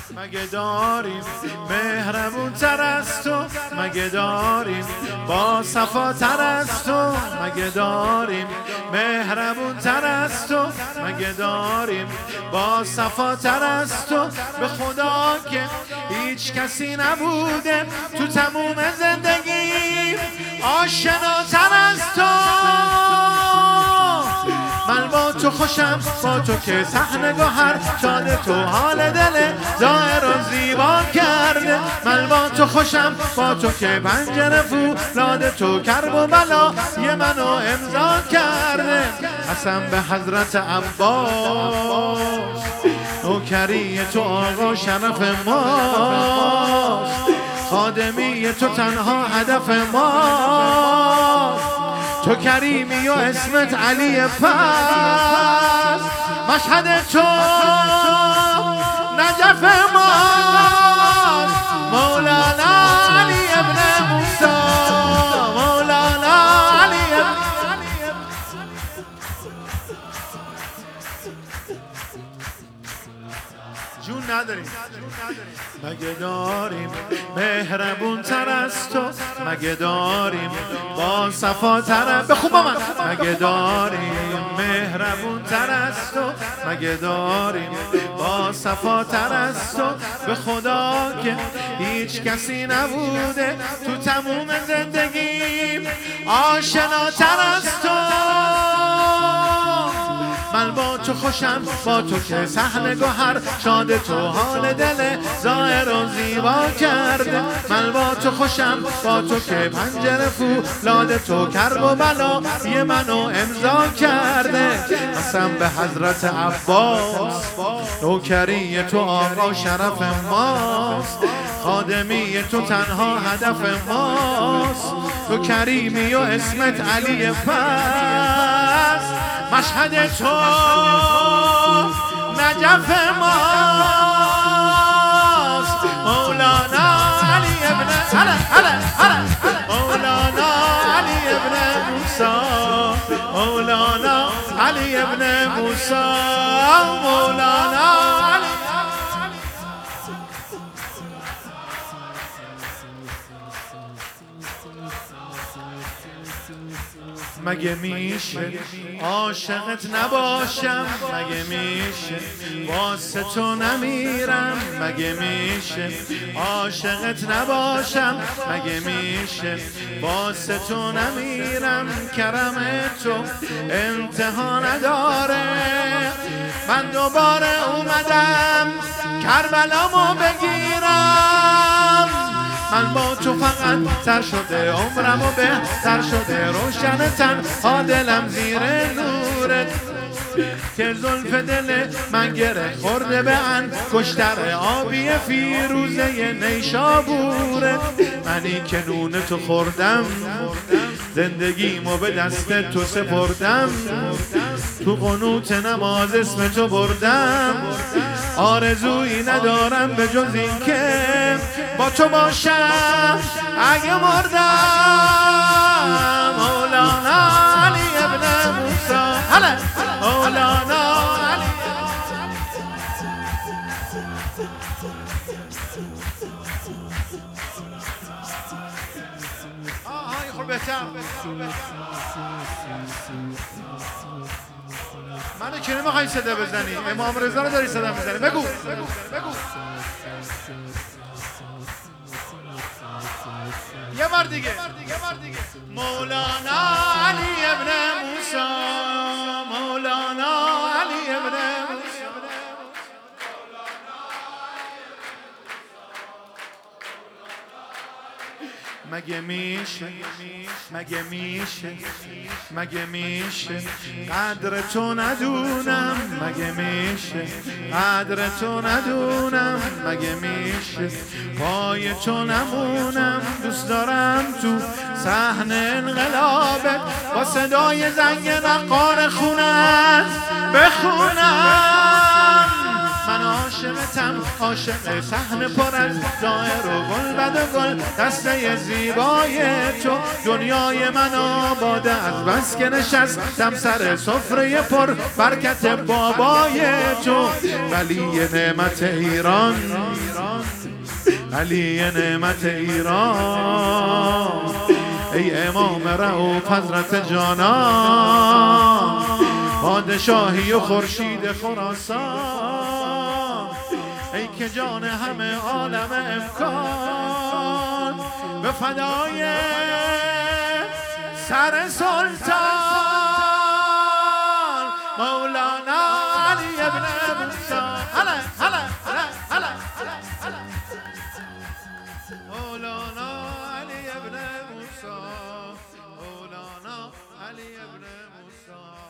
مگه داریم مهربون تر از تو؟ مگه داریم با صفا تر از تو؟ مگه داریم مهربون تر از تو؟ مگه داریم با صفا تر از تو؟ به خدا که هیچ کسی نبوده تو تموم زندگی آشناتر از تو. من با تو خوشم، با تو که صحنه گوهر شاد تو حال دل ظاهر و زیبا کرده. من با تو خوشم، با تو که پنجره فولاد تو کرب و بلا یه منو امضا کرده. قسم به حضرت عباس نوکری تو آقا شرف ماست، خادمی تو تنها هدف ماست. تو کریمی و اسمت علی پس، مشهد تو نجف ماست. مولانا علی ابن موسی، مولانا علی جون نداریم. مگه داریم مهربون تر از تو؟ مگه داریم با صفا تر بخون با من. مگه داریم مهربون تر از تو؟ مگه داریم با صفا تر از تو؟ به خدا که هیچ کسی نبوده تو تموم زندگیم آشناتر از تو. من با تو خوشم، با تو که صحنه گوهر شاد تو حال دل ظاهر و زیبا کرده. من با تو خوشم، با تو که پنجره فولاد تو کرب و بلا یه منو امضا کرده. قسم به حضرت عباس نوکری تو آقا شرف ماست، خادمی تو تنها هدف ماست. تو کریمی و اسمت علی پس، مشهد تو نجف ماست. مولانا علی ابن مولانا علی ابن موسی، مولانا علی ابن موسی، مولانا علی. مگه میشه عاشقت نباشم؟ مگه میشه واسه تو نمیرم؟ مگه میشه عاشقت نباشم؟ مگه میشه واسه تو نمیرم؟ کرم تو انتها نداره، من دوباره اومدم کربلامو بگیرم. من با تو فقط تر شده عمرم و بهتر شده، روشن تنها دلم زیر نورت که زلف دل من گره خورده به انگشتر آبی فیروزه نیشابورت. منی که نون تو خوردم، زندگیمو به دست تو سپردم، تو قنوت نماز اسم تو بردم. آرزویی ندارم به جز این که با تو باشم اگه مردم. مولانا علی ابن موسی، مولانا علی. خب بهتر منو که نمیخوایی صدا بزنی، امام رضا رو داری صدا میزنی. بگو یه بار دیگه. مولانا علی ابن موسی، مولانا علی ابن موسی. مگه میشه، مگه میشه، مگه میشه قدر تو ندونم؟ مگه میشه قدر تو ندونم؟ مگه میشه پای تو نمونم؟ دوست دارم تو صحنه انقلابت با صدای زنگ نقار خونت بخونم. من عاشقتم، عاشق صحنه پر از ظاهر و گل بد و گل دسته زیبای تو. دنیای من آباده از بس که نشستم سر سفره پر برکت بابای تو. ولی نعمت ایران ایران علی نعمت ایران ای امام رؤوف حضرت جانان پادشاهی و خورشید خراسان ای که جان همه عالم امکان به فدای سر سلطان مولانا علی ابن موسی مولانا علی ابن موسی مولانا علی ابن موسی